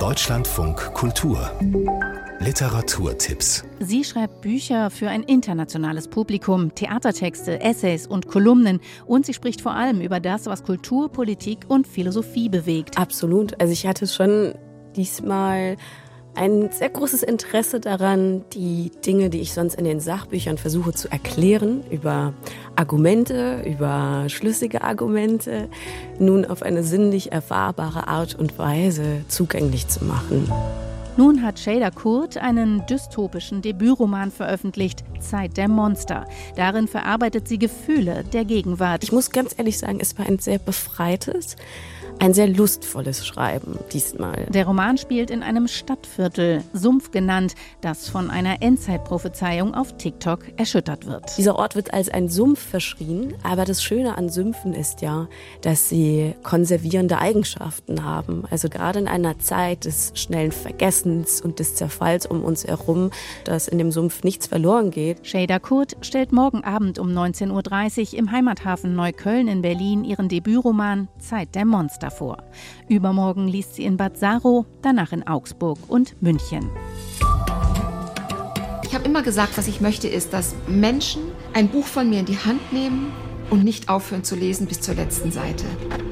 Deutschlandfunk Kultur Literaturtipps. Sie schreibt Bücher für ein internationales Publikum, Theatertexte, Essays und Kolumnen. Und sie spricht vor allem über das, was Kultur, Politik und Philosophie bewegt. Absolut. Also ich hatte schon diesmal ein sehr großes Interesse daran, die Dinge, die ich sonst in den Sachbüchern versuche zu erklären, über Argumente, über schlüssige Argumente, nun auf eine sinnlich erfahrbare Art und Weise zugänglich zu machen. Nun hat Şeyda Kurt einen dystopischen Debütroman veröffentlicht, Zeit der Monster. Darin verarbeitet sie Gefühle der Gegenwart. Ich muss ganz ehrlich sagen, es war ein sehr befreites, ein sehr lustvolles Schreiben diesmal. Der Roman spielt in einem Stadtviertel, Sumpf genannt, das von einer Endzeitprophezeiung auf TikTok erschüttert wird. Dieser Ort wird als ein Sumpf verschrien, aber das Schöne an Sümpfen ist ja, dass sie konservierende Eigenschaften haben. Also gerade in einer Zeit des schnellen Vergessens und des Zerfalls um uns herum, dass in dem Sumpf nichts verloren geht. Şeyda Kurt stellt morgen Abend um 19.30 Uhr im Heimathafen Neukölln in Berlin ihren Debütroman Zeit der Monster vor. Übermorgen liest sie in Bad Saro, danach in Augsburg und München. Ich habe immer gesagt, was ich möchte, ist, dass Menschen ein Buch von mir in die Hand nehmen und nicht aufhören zu lesen bis zur letzten Seite.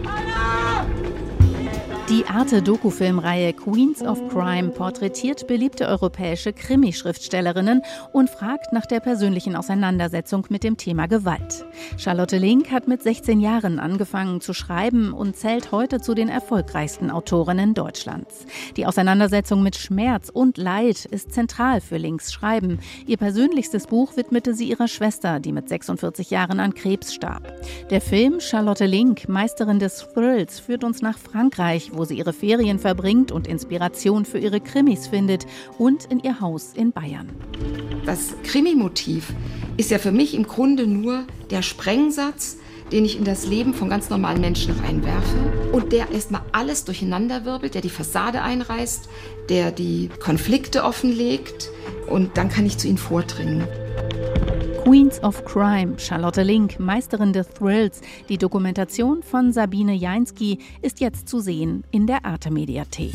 Die Arte-Doku-Filmreihe Queens of Crime porträtiert beliebte europäische Krimi-Schriftstellerinnen und fragt nach der persönlichen Auseinandersetzung mit dem Thema Gewalt. Charlotte Link hat mit 16 Jahren angefangen zu schreiben und zählt heute zu den erfolgreichsten Autorinnen Deutschlands. Die Auseinandersetzung mit Schmerz und Leid ist zentral für Links Schreiben. Ihr persönlichstes Buch widmete sie ihrer Schwester, die mit 46 Jahren an Krebs starb. Der Film Charlotte Link, Meisterin des Thrills, führt uns nach Frankreich, wo sie ihre Ferien verbringt und Inspiration für ihre Krimis findet und in ihr Haus in Bayern. Das Krimi-Motiv ist ja für mich im Grunde nur der Sprengsatz, den ich in das Leben von ganz normalen Menschen reinwerfe und der erstmal alles durcheinanderwirbelt, der die Fassade einreißt, der die Konflikte offenlegt und dann kann ich zu ihnen vordringen. Queens of Crime, Charlotte Link, Meisterin des Thrills. Die Dokumentation von Sabine Jainski ist jetzt zu sehen in der Arte-Mediathek.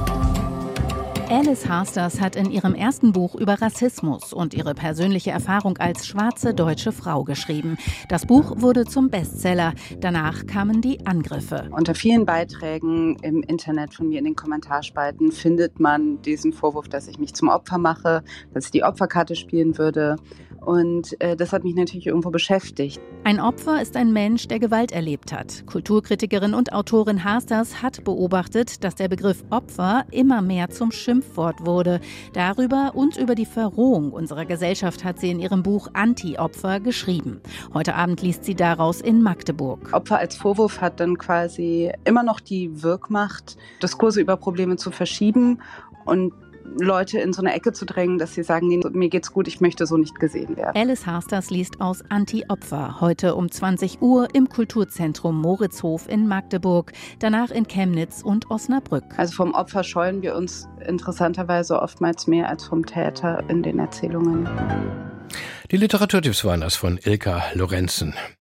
Alice Hasters hat in ihrem ersten Buch über Rassismus und ihre persönliche Erfahrung als schwarze deutsche Frau geschrieben. Das Buch wurde zum Bestseller. Danach kamen die Angriffe. Unter vielen Beiträgen im Internet von mir in den Kommentarspalten findet man diesen Vorwurf, dass ich mich zum Opfer mache, dass ich die Opferkarte spielen würde. Und das hat mich natürlich irgendwo beschäftigt. Ein Opfer ist ein Mensch, der Gewalt erlebt hat. Kulturkritikerin und Autorin Hasters hat beobachtet, dass der Begriff Opfer immer mehr zum Schimpfwort wurde. Darüber und über die Verrohung unserer Gesellschaft hat sie in ihrem Buch Anti-Opfer geschrieben. Heute Abend liest sie daraus in Magdeburg. Opfer als Vorwurf hat dann quasi immer noch die Wirkmacht, Diskurse über Probleme zu verschieben und Leute in so eine Ecke zu drängen, dass sie sagen, nee, mir geht's gut, ich möchte so nicht gesehen werden. Alice Hasters liest aus Anti-Opfer, heute um 20 Uhr im Kulturzentrum Moritzhof in Magdeburg, danach in Chemnitz und Osnabrück. Also vom Opfer scheuen wir uns interessanterweise oftmals mehr als vom Täter in den Erzählungen. Die Literaturtipps waren das von Ilka Lorenzen.